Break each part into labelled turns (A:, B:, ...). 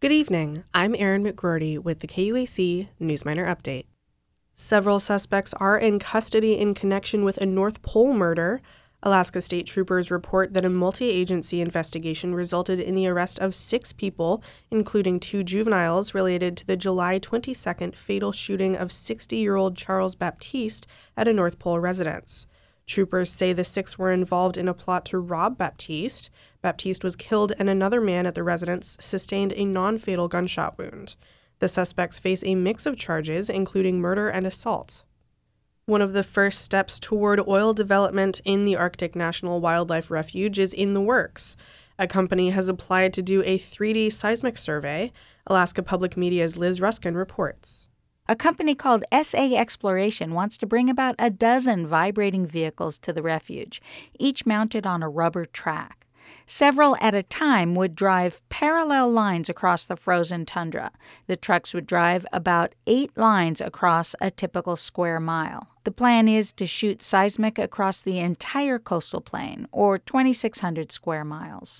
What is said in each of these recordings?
A: Good evening. I'm Erin McGroarty with the KUAC Newsminer Update. Several suspects are in custody in connection with a North Pole murder. Alaska State Troopers report that a multi-agency investigation resulted in the arrest of 6 people, including 2 juveniles related to the July 22nd fatal shooting of 60-year-old Charles Baptiste at a North Pole residence. Troopers say the 6 were involved in a plot to rob Baptiste. Baptiste was killed and another man at the residence sustained a non-fatal gunshot wound. The suspects face a mix of charges, including murder and assault. One of the first steps toward oil development in the Arctic National Wildlife Refuge is in the works. A company has applied to do a 3D seismic survey. Alaska Public Media's Liz Ruskin reports.
B: A company called SA Exploration wants to bring about a dozen vibrating vehicles to the refuge, each mounted on a rubber track. Several at a time would drive parallel lines across the frozen tundra. The trucks would drive about 8 lines across a typical square mile. The plan is to shoot seismic across the entire coastal plain, or 2,600 square miles.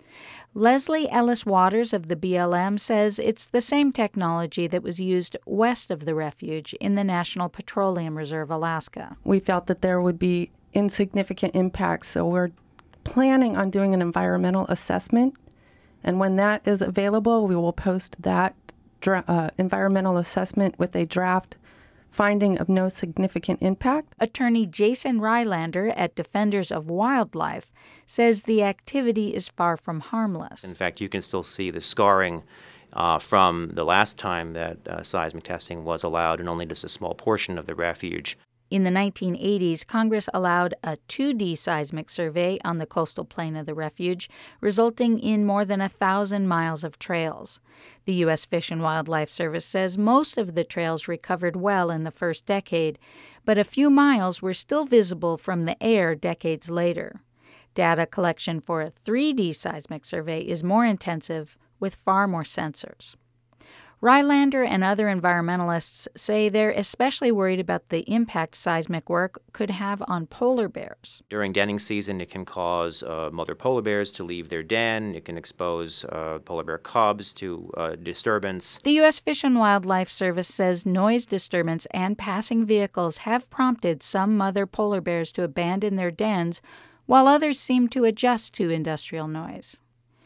B: Leslie Ellis Waters of the BLM says it's the same technology that was used west of the refuge in the National Petroleum Reserve, Alaska.
C: We felt that there would be insignificant impacts, so we're planning on doing an environmental assessment, and when that is available, we will post that environmental assessment with a draft finding of no significant impact.
B: Attorney Jason Rylander at Defenders of Wildlife says the activity is far from harmless.
D: In fact, you can still see the scarring from the last time that seismic testing was allowed in only just a small portion of the refuge.
B: In the 1980s, Congress allowed a 2D seismic survey on the coastal plain of the refuge, resulting in more than 1,000 miles of trails. The U.S. Fish and Wildlife Service says most of the trails recovered well in the first decade, but a few miles were still visible from the air decades later. Data collection for a 3D seismic survey is more intensive, with far more sensors. Rylander and other environmentalists say they're especially worried about the impact seismic work could have on polar bears.
D: During denning season, it can cause mother polar bears to leave their den. It can expose polar bear cubs to disturbance.
B: The U.S. Fish and Wildlife Service says noise disturbance and passing vehicles have prompted some mother polar bears to abandon their dens, while others seem to adjust to industrial noise.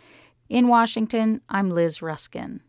B: In Washington, I'm Liz Ruskin.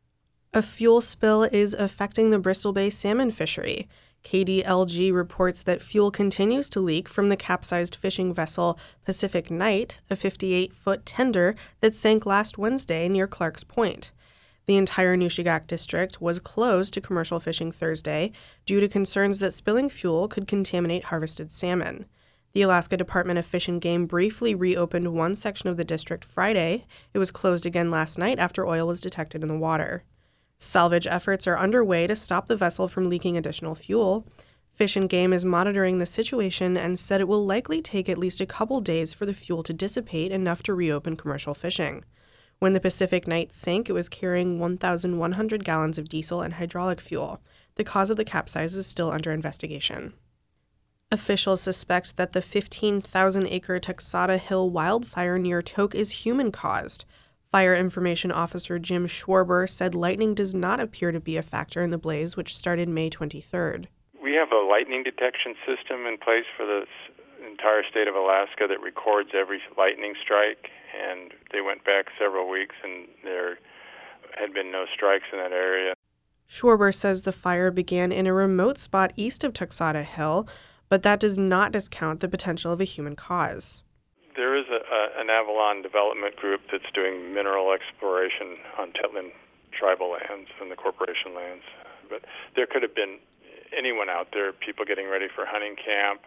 A: A fuel spill is affecting the Bristol Bay salmon fishery. KDLG reports that fuel continues to leak from the capsized fishing vessel Pacific Knight, a 58-foot tender that sank last Wednesday near Clark's Point. The entire Nushagak district was closed to commercial fishing Thursday due to concerns that spilling fuel could contaminate harvested salmon. The Alaska Department of Fish and Game briefly reopened one section of the district Friday. It was closed again last night after oil was detected in the water. Salvage efforts are underway to stop the vessel from leaking additional fuel. Fish and Game is monitoring the situation and said it will likely take at least a couple days for the fuel to dissipate enough to reopen commercial fishing. When the Pacific Knight sank, it was carrying 1,100 gallons of diesel and hydraulic fuel. The cause of the capsize is still under investigation. Officials suspect that the 15,000-acre Tuxedo Hill wildfire near Tok is human-caused. Fire Information Officer Jim Schwarber said lightning does not appear to be a factor in the blaze, which started May 23rd.
E: We have a lightning detection system in place for the entire state of Alaska that records every lightning strike, and they went back several weeks and there had been no strikes in that area.
A: Schwarber says the fire began in a remote spot east of Tuxedo Hill, but that does not discount the potential of a human cause.
E: There is an Avalon development group that's doing mineral exploration on Tetlin tribal lands and the corporation lands. But there could have been anyone out there, people getting ready for hunting camp.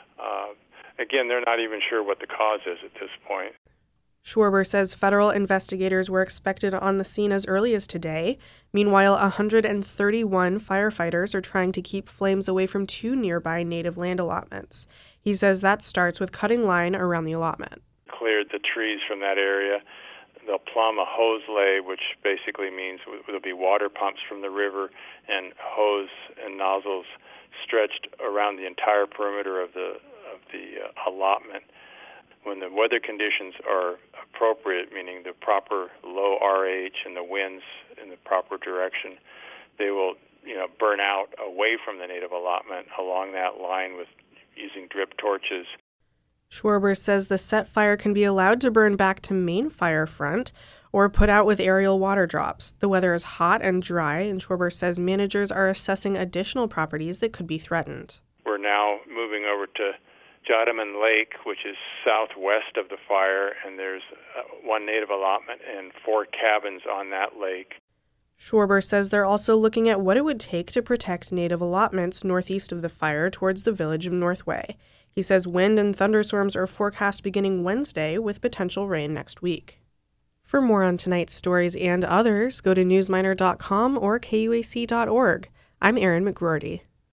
E: Again, they're not even sure what the cause is at this point.
A: Schwarber says federal investigators were expected on the scene as early as today. Meanwhile, 131 firefighters are trying to keep flames away from 2 nearby native land allotments. He says that starts with cutting line around the allotment.
E: Cleared the trees from that area. They'll plumb a hose lay, which basically means there'll be water pumps from the river and hose and nozzles stretched around the entire perimeter of the allotment. when the weather conditions are appropriate, meaning the proper low RH and the winds in the proper direction, they will burn out away from the native allotment along that line with using drip torches.
A: Schwarber says the set fire can be allowed to burn back to main fire front or put out with aerial water drops. The weather is hot and dry, and Schwarber says managers are assessing additional properties that could be threatened.
E: We're now moving over to Jotaman Lake, which is southwest of the fire, and there's one native allotment and 4 cabins on that lake.
A: Schwarber says they're also looking at what it would take to protect native allotments northeast of the fire towards the village of Northway. He says wind and thunderstorms are forecast beginning Wednesday with potential rain next week. For more on tonight's stories and others, go to newsminer.com or KUAC.org. I'm Erin McGroarty.